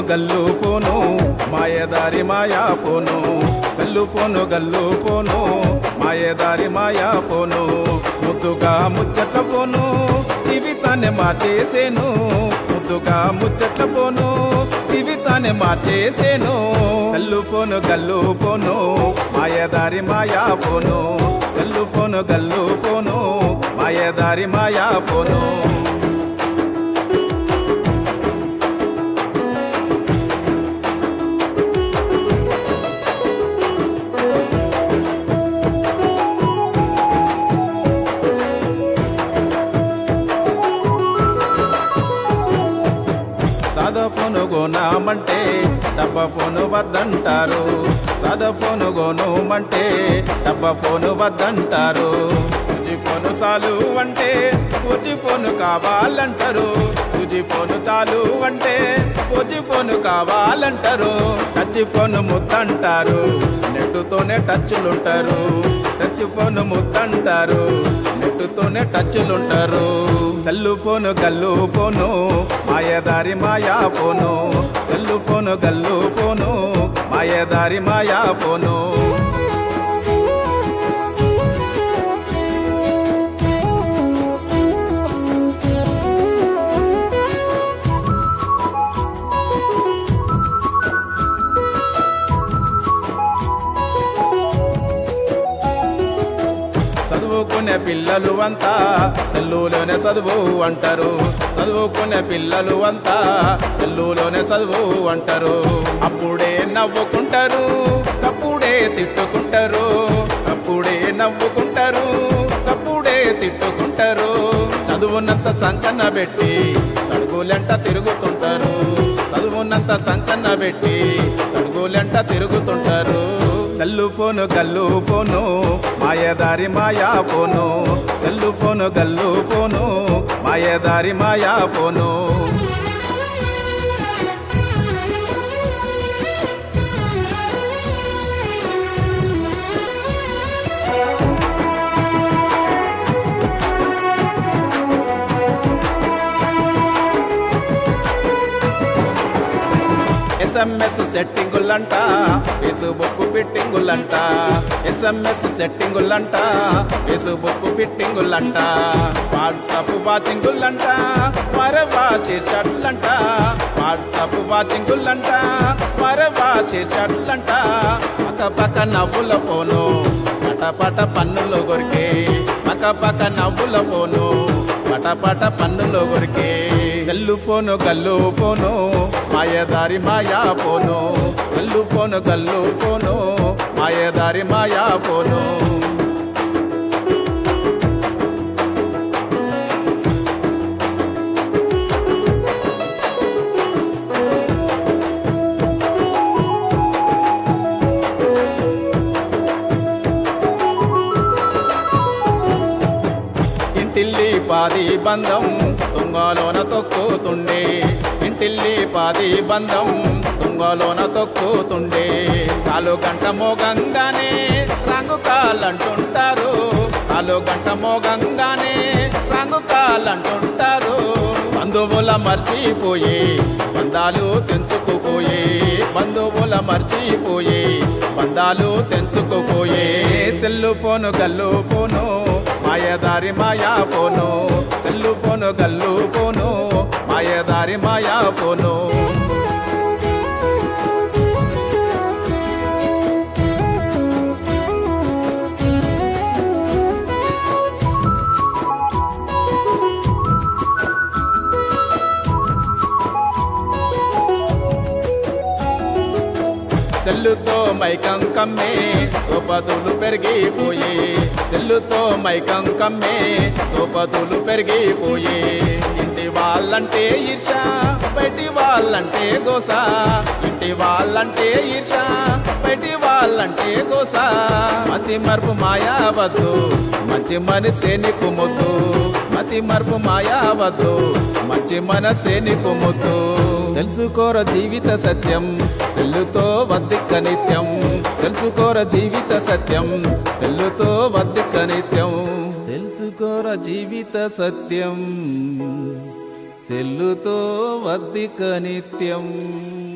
గల్లు ఫోను మాయదారి మాయా ఫోను సెల్లు ఫోను గల్లు ఫోను మాయదారి మాయా ఫోను ముద్దుగా ముచ్చట్ల ఫోను జీవితాన్ని మార్చేసేను ముద్దుగా ముచ్చట్ల ఫోను జీవితాన్ని మార్చేసేను సెల్లు ఫోను గల్లు ఫోను మాయదారి మాయా ఫోను సెల్లు ఫోను గల్లు ఫోను మాయదారి మాయా ఫోను సాదా ఫోను గోనామంటే డబ్బా ఫోను వద్దంటారు సాదా ఫోను గోనుమంటే డబ్బా ఫోను వద్దంటారు తుజి ఫోను చాలు అంటే పూజి ఫోను కావాలంటారు తుజి ఫోను చాలు అంటే పూజి ఫోను కావాలంటారు టచ్ ఫోను ముద్దంటారు నెట్టుతోనే టచ్లుంటారు టచ్ ఫోను ముద్దంటారు నెట్టుతోనే టచ్లుంటారు సెల్లు ఫోను గల్లు ఫోను మాయదారి మాయా ఫోను సెల్లు ఫోను గల్లు ఫోను మాయదారి మాయా ఫోను చదువుకునే పిల్లలు అంతా సెల్లులోనే చదువు అంటారు చదువుకునే పిల్లలు అంతా సెల్లులోనే చదువు అంటారు అప్పుడే నవ్వుకుంటారు అప్పుడే తిట్టుకుంటారు అప్పుడే నవ్వుకుంటారు అప్పుడే తిట్టుకుంటారు చదువునంత సంకన్న పెట్టి సడుగులెంట తిరుగుతుంటారు చదువునంత సంకన్న పెట్టి సడుగులెంట తిరుగుతుంటారు సెల్లు ఫోను గల్లు ఫోను మాయదారి మాయా ఫోను సెల్లు ఫోను గల్లు ఫోను మాయదారి మాయా ఫోను SMS సెట్టింగులంట ఫేస్బుక్ ఫిట్టింగులంట SMS సెట్టింగులంట ఫేస్బుక్ ఫిట్టింగులంట వాట్సాప్ వాచింగులంట మరవా షర్ట్లంట వాట్సాప్ వాచింగులంట మరవా షర్ట్లంట పక్క నవ్వుల పోను పట పన్నులు కొరికే పక్క నవ్వుల పోను పట పన్నులు కొరికే సెల్లు ఫోను గల్లు ఫోను మాయదారి మాయా ఫోను సెల్లు ఫోను గల్లు ఫోను మాయదారి మాయా ఫోను ఇంటిల్లి పాది బంధం తుంగలోన తొక్కుతుండే ఇంటిల్లి పాది బంధం తుంగలోన తొక్కుతుండే కాలు గంట మోగంగానే రంగు కాలంటుంటారు కాలు గంట మోగంగానే రంగు కాలంటుంటారు బంధువుల మర్చిపోయి బంధాలు తెంచుకుపోయి బంధువుల మర్చిపోయి బంధాలు తెంచుకుపోయి సెల్లు ఫోను గల్లు ఫోను మాయదారి మాయా ఫోను సెల్లు ఫోను గల్లు ఫోను మాయదారి మాయా ఫోను సెల్లుతో మైకం కమ్మే సోపతులు పెరిగిపోయి సెల్లుతో మైకం కమ్మే సోపతులు పెరిగిపోయి ఇంటి వాళ్ళంటే ఈర్ష బయటి వాళ్ళంటే గోస ఇంటి వాళ్ళంటే ఈర్ష బయటి వాళ్ళంటే గోస మతి మరుపు మాయావద్దు మంచి మనసే నీకు ముద్దు మతి మరుపు మాయావద్దు మంచి మనసే నీకు ముద్దు తెలుసుకోర జీవిత సత్యం సెల్లుతో వద్దిక్క నిత్యం తెలుసుకోర జీవిత సత్యం సెల్లుతో వద్దిక్క నిత్యం తెలుసుకోర జీవిత సత్యం సెల్లుతో వద్దిక నిత్యం